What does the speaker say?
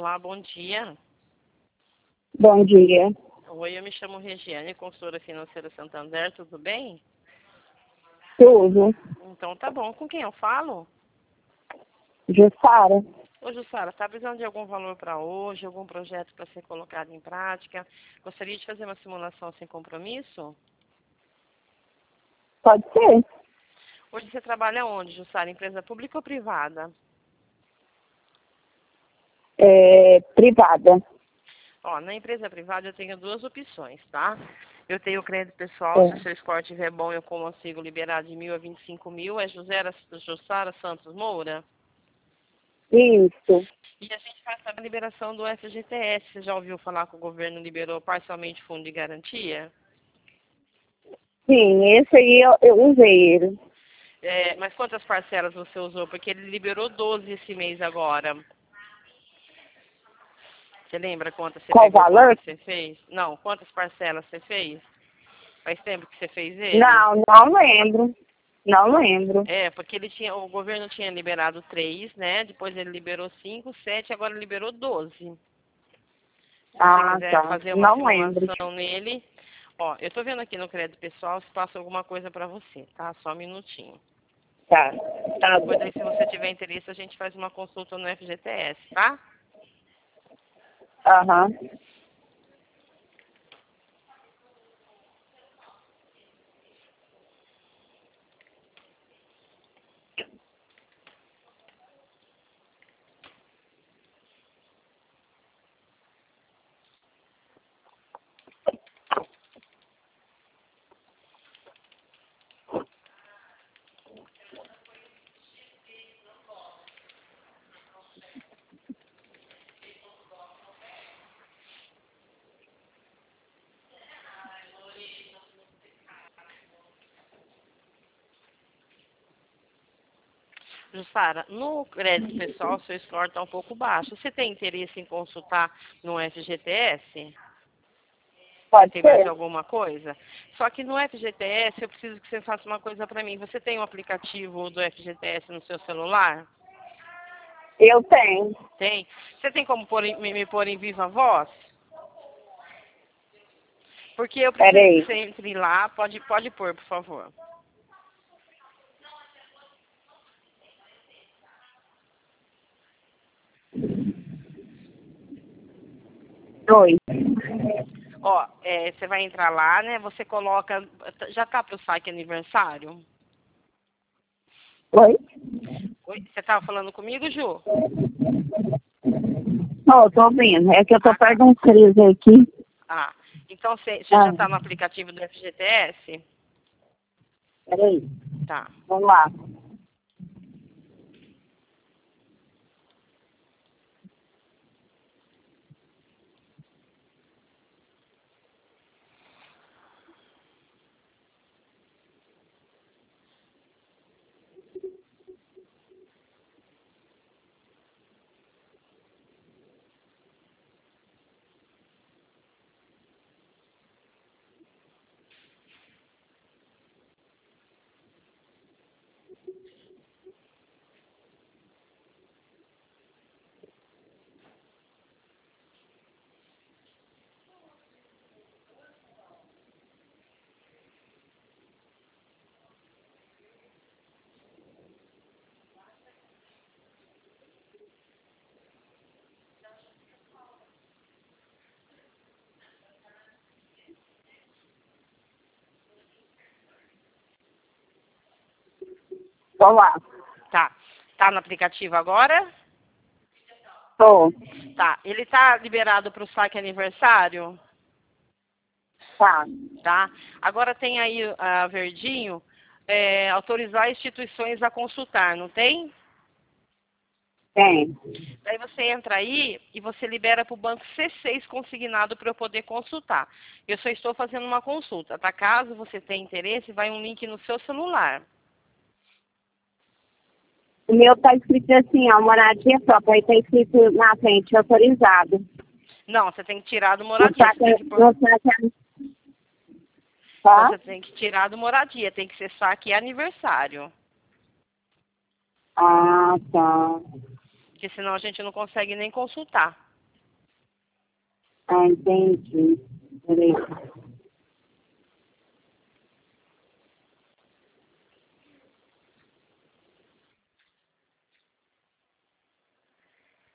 Olá, bom dia. Bom dia. Oi, eu me chamo Regiane, consultora financeira Santander, tudo bem? Tudo. Então tá bom. Com quem eu falo? Jussara? Ô, Jussara, tá precisando de algum valor para hoje, algum projeto para ser colocado em prática? Gostaria de fazer uma simulação sem compromisso? Pode ser. Hoje você trabalha onde, Jussara? Empresa pública ou privada? Privada. Ó, na empresa privada eu tenho duas opções, tá? Eu tenho crédito pessoal, se o seu score estiver bom eu consigo liberar de 1.000 a 25.000. É Jussara Santos Moura? Isso. E a gente faz a liberação do FGTS. Você já ouviu falar que o governo liberou parcialmente fundo de garantia? Sim, esse aí eu usei ele. Mas quantas parcelas você usou? Porque ele liberou 12 esse mês agora. Você lembra quantas você Qual pegou, valor? quantas você fez? Não, quantas parcelas você fez? Faz tempo que você fez ele? Não lembro. Não lembro. Porque o governo tinha liberado 3, né? Depois ele liberou 5, 7, agora liberou 12. Se você quiser Tá. fazer uma Não lembro. simulação nele, ó, eu tô vendo aqui no crédito pessoal se passa alguma coisa para você, tá? Só um minutinho. Tá. Tá Depois aí, bom. se você tiver interesse, a gente faz uma consulta no FGTS, tá? Aham. Jussara, no crédito pessoal, seu score está um pouco baixo. Você tem interesse em consultar no FGTS? Pode Tem mais ser. alguma coisa? Só que no FGTS eu preciso que você faça uma coisa para mim. Você tem um aplicativo do FGTS no seu celular? Eu tenho. Tem? Você tem como me pôr em viva voz? Porque eu preciso que Peraí. você entre lá. Pode pôr, por favor. Oi. Ó, você vai entrar lá, né? Você coloca... Já tá para o saque aniversário? Oi? Oi? Você estava falando comigo, Ju? Não, tô ouvindo. É que eu tô Ah, tá. perto de um freezer aqui. Ah, então você já está no aplicativo do FGTS? Peraí. Tá. Vamos lá. Vamos lá. Tá. Tá no aplicativo agora? Tô. Tá. Ele tá liberado para o saque aniversário? Tá. Tá. Agora tem aí verdinho, autorizar instituições a consultar, não tem? Tem. Daí você entra aí e você libera para o banco C6 consignado para eu poder consultar. Eu só estou fazendo uma consulta, tá? Caso você tenha interesse, vai um link no seu celular. O meu tá escrito assim, ó, moradia própria. Aí tá escrito na frente, autorizado. Não, você tem que tirar do No moradia. saque, no saque, tá? Você tem que tirar do moradia, tem que ser saque aniversário. Tá. Porque senão a gente não consegue nem consultar. Ah, entendi. Beleza.